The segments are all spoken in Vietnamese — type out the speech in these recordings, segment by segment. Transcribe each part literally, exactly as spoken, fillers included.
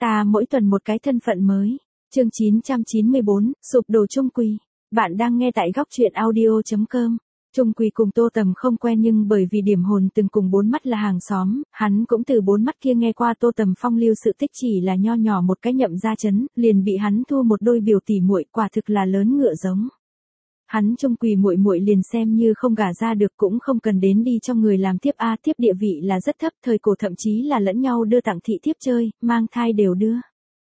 Ta mỗi tuần một cái thân phận mới. Chương chín trăm chín mươi bốn, sụp đổ Trung Quỳ. Bạn đang nghe tại góc truyện audio chấm com. Trung Quỳ cùng Tô Tầm không quen nhưng bởi vì điểm hồn từng cùng bốn mắt là hàng xóm, hắn cũng từ bốn mắt kia nghe qua Tô Tầm phong lưu sự tích chỉ là nho nhỏ một cái nhậm gia chấn, liền bị hắn thu một đôi biểu tỷ muội, quả thực là lớn ngựa giống. Hắn Trung Quỳ muội muội liền xem như không gả ra được cũng không cần đến đi cho người làm thiếp a, thiếp địa vị là rất thấp, thời cổ thậm chí là lẫn nhau đưa tặng thị thiếp chơi, mang thai đều đưa.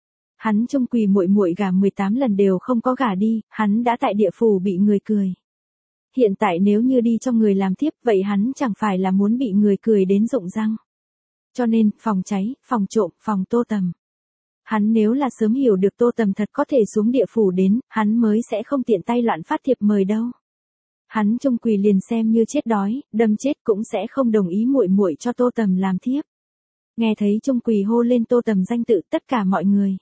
Hắn Trung Quỳ muội muội gả mười tám lần đều không có gả đi, hắn đã tại địa phủ bị người cười. Hiện tại nếu như đi cho người làm thiếp, vậy hắn chẳng phải là muốn bị người cười đến rụng răng. Cho nên, phòng cháy, phòng trộm, phòng Tô Tầm. Hắn nếu là sớm hiểu được Tô Tầm thật có thể xuống địa phủ đến, hắn mới sẽ không tiện tay loạn phát thiệp mời đâu. Hắn Trung Quỳ liền xem như chết đói, đâm chết cũng sẽ không đồng ý muội muội cho Tô Tầm làm thiếp. Nghe thấy Trung Quỳ hô lên Tô Tầm danh tự, tất cả mọi người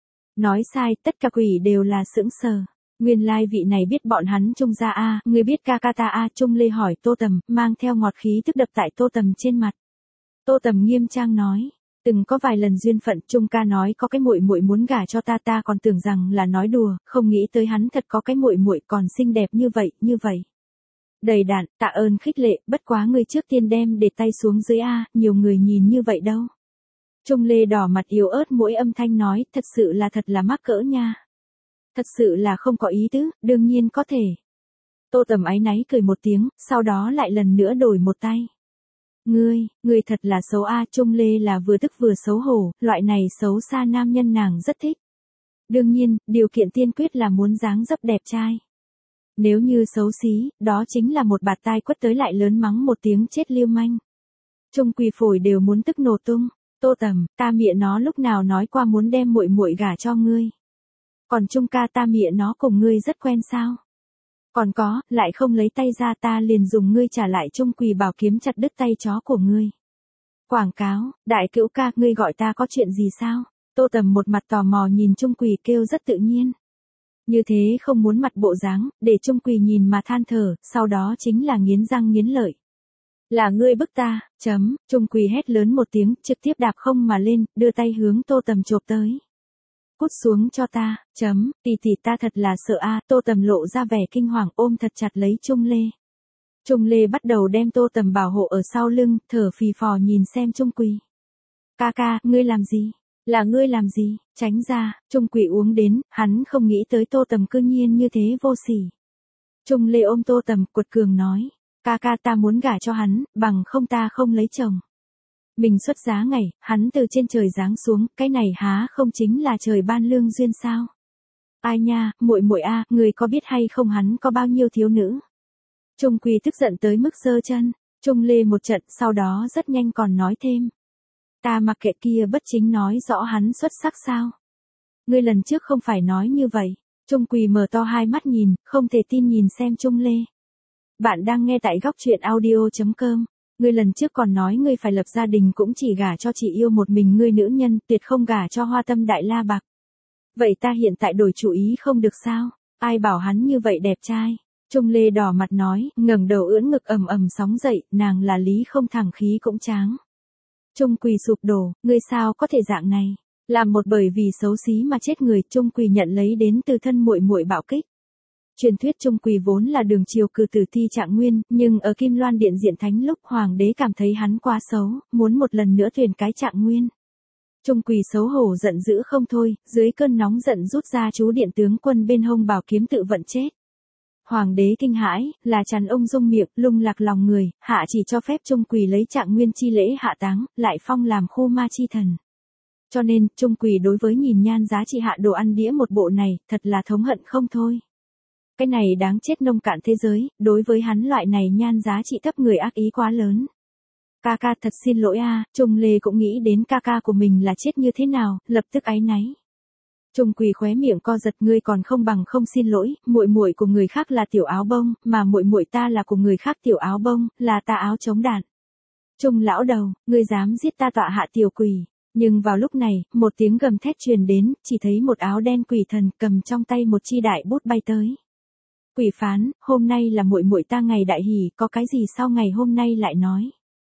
nói sai, tất cả quỷ đều là sững sờ. Nguyên lai vị này biết bọn hắn Trung gia a, người biết ca ca ta a, Trung Lê hỏi Tô Tầm, mang theo ngọt khí tức đập tại Tô Tầm trên mặt. Tô Tầm nghiêm trang nói, từng có vài lần duyên phận, Trung ca nói có cái muội muội muốn gả cho ta, ta còn tưởng rằng là nói đùa, không nghĩ tới hắn thật có cái muội muội còn xinh đẹp như vậy, như vậy. Đầy đạn, tạ ơn khích lệ, bất quá người trước tiên đem để tay xuống dưới a, nhiều người nhìn như vậy đâu. Trung Lê đỏ mặt yếu ớt mỗi âm thanh nói, thật sự là thật là mắc cỡ nha. Thật sự là không có ý tứ, đương nhiên có thể. Tô Tầm áy náy cười một tiếng, sau đó lại lần nữa đổi một tay. Ngươi, ngươi thật là xấu a, Trung Lê là vừa tức vừa xấu hổ, loại này xấu xa nam nhân nàng rất thích. Đương nhiên, điều kiện tiên quyết là muốn dáng dấp đẹp trai. Nếu như xấu xí, đó chính là một bạt tai quất tới lại lớn mắng một tiếng chết lưu manh. Trung Quỳ phổi đều muốn tức nổ tung. Tô Tầm, ta mịa nó lúc nào nói qua muốn đem muội muội gả cho ngươi. Còn Trung ca ta mịa nó cùng ngươi rất quen sao? Còn có, lại không lấy tay ra ta liền dùng ngươi trả lại Trung Quỳ bảo kiếm chặt đứt tay chó của ngươi. Quảng cáo, đại cữu ca, ngươi gọi ta có chuyện gì sao? Tô Tầm một mặt tò mò nhìn Trung Quỳ kêu rất tự nhiên. Như thế không muốn mặt bộ dáng, để Trung Quỳ nhìn mà than thở, sau đó chính là nghiến răng nghiến lợi. Là ngươi bức ta, chấm, Trung Quỳ hét lớn một tiếng, trực tiếp đạp không mà lên, đưa tay hướng Tô Tầm chộp tới. Cút xuống cho ta, chấm, tỷ tỷ ta thật là sợ a, Tô Tầm lộ ra vẻ kinh hoàng ôm thật chặt lấy Trung Lê. Trung Lê bắt đầu đem Tô Tầm bảo hộ ở sau lưng, thở phì phò nhìn xem Trung Quỳ. Ca ca, ngươi làm gì? Là ngươi làm gì? Tránh ra, Trung Quỳ uống đến, hắn không nghĩ tới Tô Tầm cư nhiên như thế vô sỉ. Trung Lê ôm Tô Tầm, cuột cường nói. Ca ca ta muốn gả cho hắn, bằng không ta không lấy chồng. Mình xuất giá ngày, hắn từ trên trời giáng xuống, cái này há không chính là trời ban lương duyên sao? Ai nha, muội muội a, người có biết hay không hắn có bao nhiêu thiếu nữ? Trung Quỳ tức giận tới mức giơ chân, Trung Lê một trận, sau đó rất nhanh còn nói thêm. Ta mặc kệ kia bất chính nói rõ hắn xuất sắc sao? Ngươi lần trước không phải nói như vậy. Trung Quỳ mở to hai mắt nhìn, không thể tin nhìn xem Trung Lê. Bạn đang nghe tại góc truyện audio chấm com. Ngươi lần trước còn nói ngươi phải lập gia đình cũng chỉ gả cho chị yêu một mình ngươi nữ nhân, tuyệt không gả cho hoa tâm đại la bạc. Vậy ta hiện tại đổi chủ ý không được sao? Ai bảo hắn như vậy đẹp trai? Trung Lê đỏ mặt nói, ngẩng đầu ưỡn ngực ầm ầm sóng dậy, nàng là lý không thẳng khí cũng tráng. Trung Quỳ sụp đổ, ngươi sao có thể dạng này? Làm một bởi vì xấu xí mà chết người, Trung Quỳ nhận lấy đến từ thân muội muội bạo kích. Truyền thuyết Trung Quỳ vốn là đường triều cử tử thi Trạng Nguyên, nhưng ở Kim Loan Điện diện thánh lúc hoàng đế cảm thấy hắn quá xấu, muốn một lần nữa tuyển cái Trạng Nguyên. Trung Quỳ xấu hổ giận dữ không thôi, dưới cơn nóng giận rút ra chú điện tướng quân bên hông bảo kiếm tự vận chết. Hoàng đế kinh hãi, là chắn ông dung miệng, lung lạc lòng người, hạ chỉ cho phép Trung Quỳ lấy Trạng Nguyên chi lễ hạ táng, lại phong làm khu ma chi thần. Cho nên, Trung Quỳ đối với nhìn nhan giá trị hạ đồ ăn đĩa một bộ này, thật là thống hận không thôi. Cái này đáng chết nông cạn thế giới, đối với hắn loại này nhan giá trị thấp người ác ý quá lớn. Ca ca thật xin lỗi a, Trung Lê cũng nghĩ đến ca ca của mình là chết như thế nào, lập tức áy náy. Trung Quỳ khóe miệng co giật, ngươi còn không bằng không xin lỗi, muội muội của người khác là tiểu áo bông, mà muội muội ta là của người khác tiểu áo bông, là ta áo chống đạn. Trung lão đầu, ngươi dám giết ta tọa hạ tiểu quỷ. Nhưng vào lúc này, một tiếng gầm thét truyền đến, chỉ thấy một áo đen quỷ thần cầm trong tay một chi đại bút bay tới. Quỷ phán, hôm nay là muội muội ta ngày đại hỷ, có cái gì sau ngày hôm nay lại nói?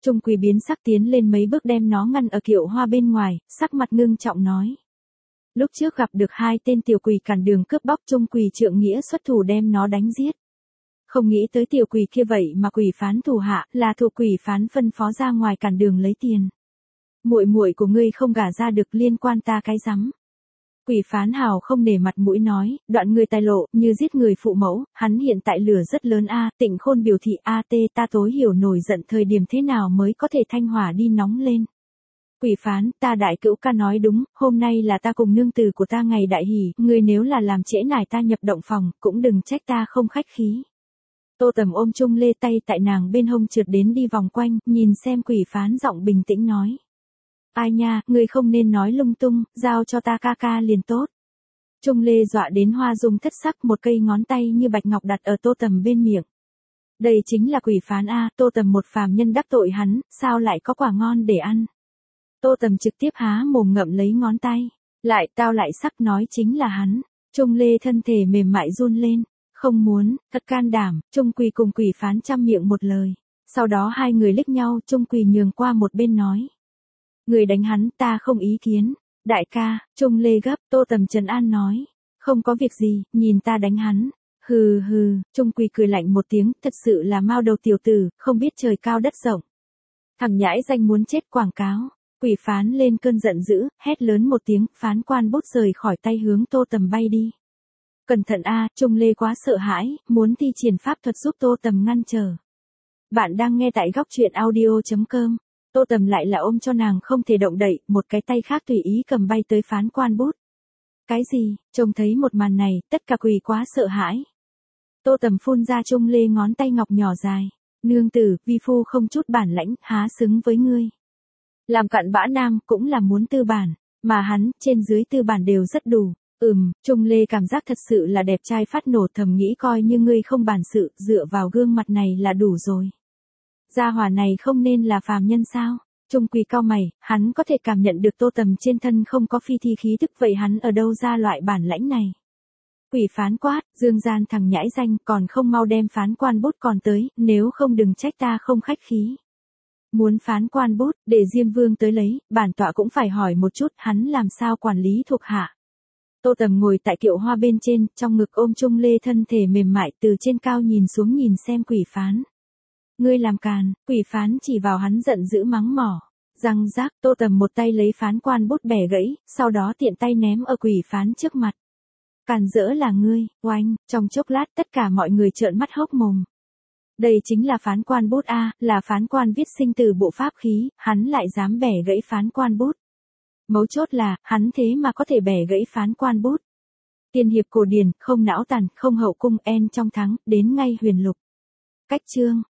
Trung Quỳ biến sắc tiến lên mấy bước đem nó ngăn ở kiệu hoa bên ngoài, sắc mặt ngưng trọng nói. Lúc trước gặp được hai tên tiểu quỷ cản đường cướp bóc, Trung Quỳ trượng nghĩa xuất thủ đem nó đánh giết. Không nghĩ tới tiểu quỷ kia vậy mà quỷ phán thủ hạ, là thuộc quỷ phán phân phó ra ngoài cản đường lấy tiền. Muội muội của ngươi không gả ra được liên quan ta cái rắm. Quỷ phán hào không nể mặt mũi nói, đoạn người tài lộ, như giết người phụ mẫu, hắn hiện tại lửa rất lớn a. Tịnh Khôn biểu thị a tê ta tối hiểu nổi giận thời điểm thế nào mới có thể thanh hỏa đi nóng lên. Quỷ phán, ta đại cữu ca nói đúng, hôm nay là ta cùng nương tử của ta ngày đại hỷ, ngươi nếu là làm trễ nải ta nhập động phòng, cũng đừng trách ta không khách khí. Tô Tầm ôm Trung Lê tay tại nàng bên hông trượt đến đi vòng quanh, nhìn xem quỷ phán giọng bình tĩnh nói. Ai nha, ngươi không nên nói lung tung, giao cho ta ca ca liền tốt. Trung Lê dọa đến hoa dung thất sắc, một cây ngón tay như bạch ngọc đặt ở Tô Tầm bên miệng. Đây chính là quỷ phán a. Tô Tầm một phàm nhân đắc tội hắn, sao lại có quả ngon để ăn. Tô Tầm trực tiếp há mồm ngậm lấy ngón tay. Lại tao lại sắc nói chính là hắn. Trung Lê thân thể mềm mại run lên. Không muốn, thật can đảm. Trung Quỳ cùng quỷ phán chăm miệng một lời. Sau đó hai người liếc nhau, Trung Quỳ nhường qua một bên nói. Người đánh hắn ta không ý kiến. Đại ca, Trung Lê gấp. Tô Tầm trấn an nói. Không có việc gì, nhìn ta đánh hắn. Hừ hừ, Trung Quỳ cười lạnh một tiếng, thật sự là mao đầu tiểu tử, không biết trời cao đất rộng. Thằng nhãi danh muốn chết quảng cáo. Quỷ phán lên cơn giận dữ, hét lớn một tiếng, phán quan bút rời khỏi tay hướng Tô Tầm bay đi. Cẩn thận a. Trung Lê quá sợ hãi, muốn thi triển pháp thuật giúp Tô Tầm ngăn trở. Bạn đang nghe tại góc truyện audio chấm com. Tô Tầm lại là ôm cho nàng không thể động đậy, một cái tay khác tùy ý cầm bay tới phán quan bút. Cái gì, trông thấy một màn này, tất cả quỳ quá sợ hãi. Tô Tầm phun ra Trung Lê ngón tay ngọc nhỏ dài. Nương tử, vi phu không chút bản lãnh, há xứng với ngươi. Làm cặn bã nam cũng là muốn tư bản, mà hắn, trên dưới tư bản đều rất đủ. Ừm, Trung Lê cảm giác thật sự là đẹp trai phát nổ, thầm nghĩ coi như ngươi không bản sự, dựa vào gương mặt này là đủ rồi. Gia hỏa này không nên là phàm nhân sao? Trung Quỳ cau mày, hắn có thể cảm nhận được Tô Tầm trên thân không có phi thi khí tức, vậy hắn ở đâu ra loại bản lãnh này? Quỷ phán quát, dương gian thằng nhãi danh, còn không mau đem phán quan bút còn tới, nếu không đừng trách ta không khách khí. Muốn phán quan bút, để Diêm Vương tới lấy, bản tọa cũng phải hỏi một chút, hắn làm sao quản lý thuộc hạ. Tô Tầm ngồi tại kiệu hoa bên trên, trong ngực ôm Trung Lê thân thể mềm mại, từ trên cao nhìn xuống nhìn xem quỷ phán. Ngươi làm càn, quỷ phán chỉ vào hắn giận dữ mắng mỏ. Răng rác, Tô Tầm một tay lấy phán quan bút bẻ gãy, sau đó tiện tay ném ở quỷ phán trước mặt. Càn rỡ là ngươi, oanh, trong chốc lát tất cả mọi người trợn mắt hốc mồm. Đây chính là phán quan bút a, là phán quan viết sinh từ bộ pháp khí, hắn lại dám bẻ gãy phán quan bút. Mấu chốt là, hắn thế mà có thể bẻ gãy phán quan bút. Tiên hiệp cổ điển, không não tàn, không hậu cung, en trong thắng, đến ngay huyền lục. Cách chương.